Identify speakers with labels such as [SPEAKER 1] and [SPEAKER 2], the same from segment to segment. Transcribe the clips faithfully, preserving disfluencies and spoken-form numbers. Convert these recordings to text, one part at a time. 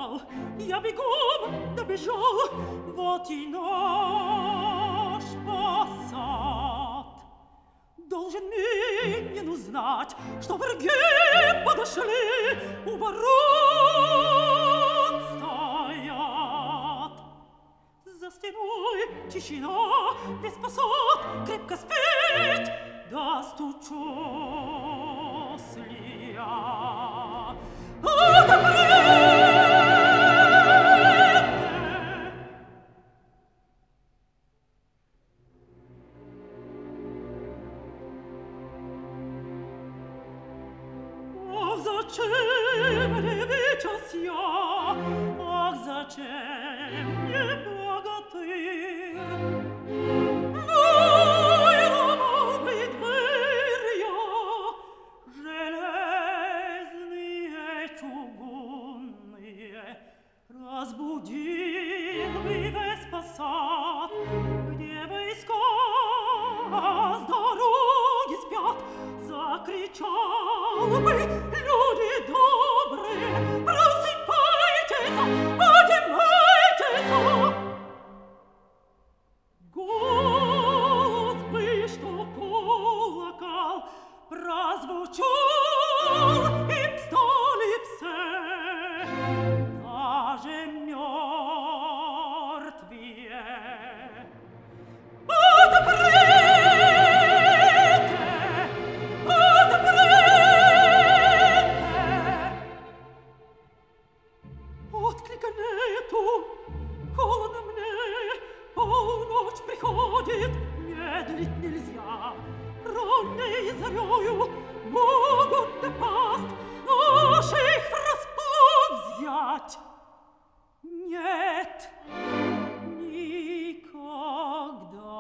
[SPEAKER 1] сказал, я бегом добежал, вот и наш посад. Должен Минин узнать, что враги подошли, у ворот стоят. За стеной тишина, весь посад крепко спит, да стучусь ли я. Отоприте! Ах, зачем ревитесь я? Ах, зачем мне богатырь? Вы ломовые дверья, железные, чугунные, разбудил бы весь посад, где войска с дороги спят, закричал бы, люди добрые, просыпайтесь, поднимайтесь. Голос бы, что колокол прозвучал, и встали все, даже мертвые. Отоприте! Отоприте! Отклика нету, холодно мне, полночь приходит, медлить нельзя. Ранней зарею могут напасть, наших врасплох взять. Нет, никогда.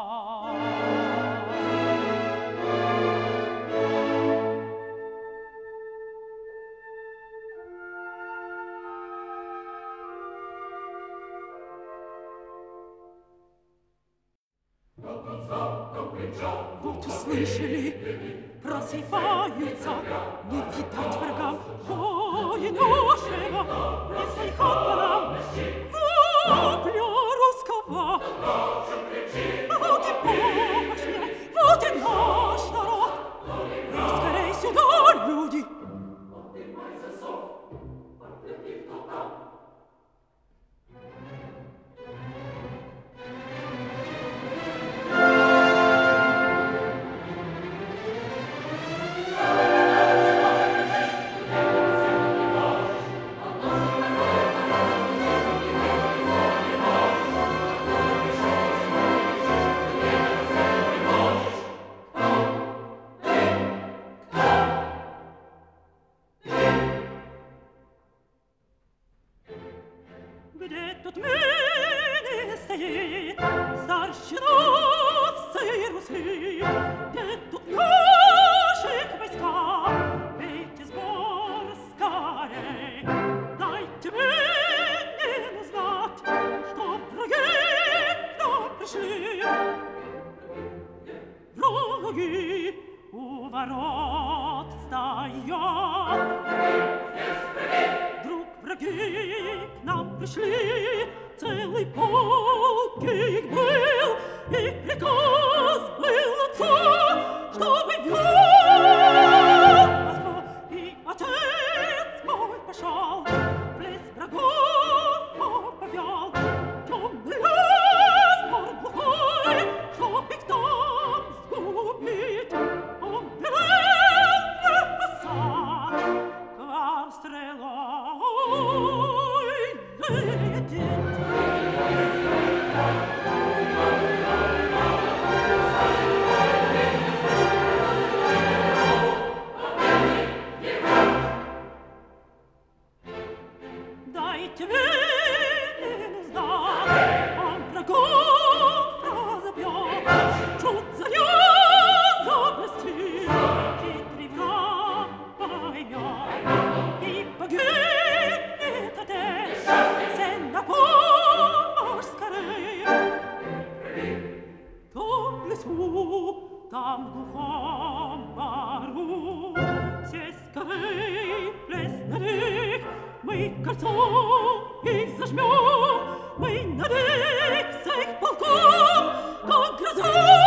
[SPEAKER 1] Вот услышали, просыпаются, не видать врагам боя нашего, не слыхать по нам вопля русского. Вот и помощь мне, вот и наш народ, и скорей сюда, люди. Где тут Минин стоит, старшина всей Руси? Где тут наших войска? Бейте сбор скорей, дайте Минину знать, что враги к нам пришли. Враги у ворот стоят. Вдруг враги к нам пришли, целый полк их был, и приказ был отцу, чтобы вел Москву, и отец мой пошел, в лес врагов повел, темный лес, мор глухой, чтоб их там сгубить. Он велел мне посад, к вам стрелой летит. Дайте Минину знать, он врагов разобьет, чуть заря заблестит, хитрый враг поймет, и погибнет отец, сын на помощь скорее. Там в лесу, там в глухом бару, все скорей в лес на них, мы кольцо их зажмем, мы над их всех полком, как гроза.